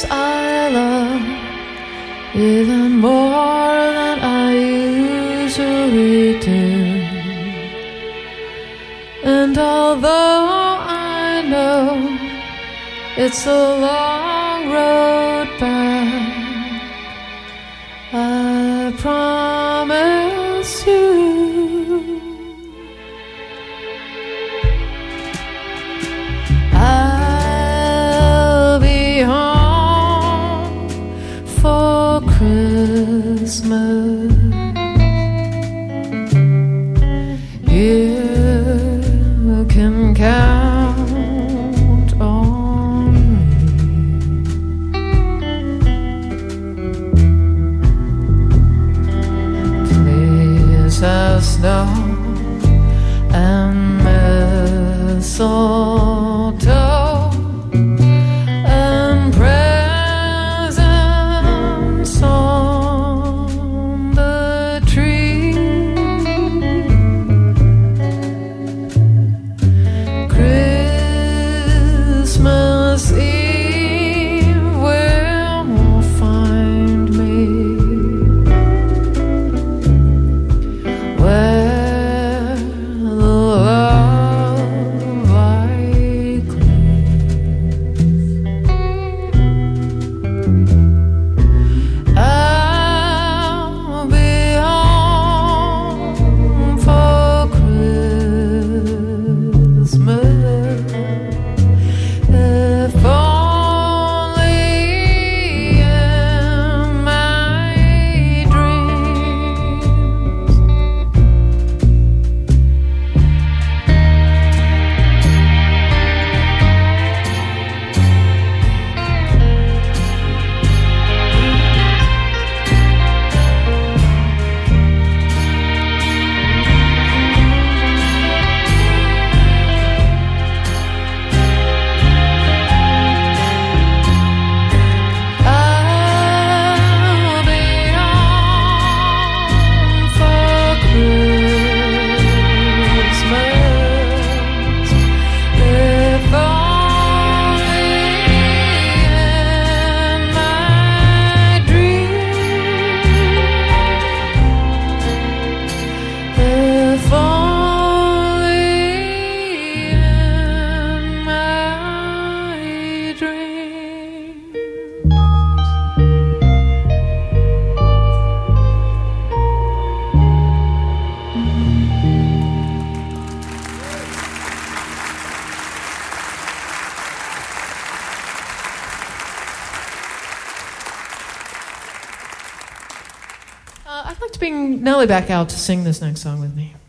'cause I love even more than I usually do. And although I know it's a long road back, I promise you I'll be home for Christmas. You can count on me. Please have snow and mistletoe and presents on the tree. Christmas Eve will find me where the love light gleams. I'll be home for Christmas. If only in my dreams. I'll be home for Christmas. If only in my dreams. If only in my dreams. I'd like to bring Nellie back out to sing this next song with me.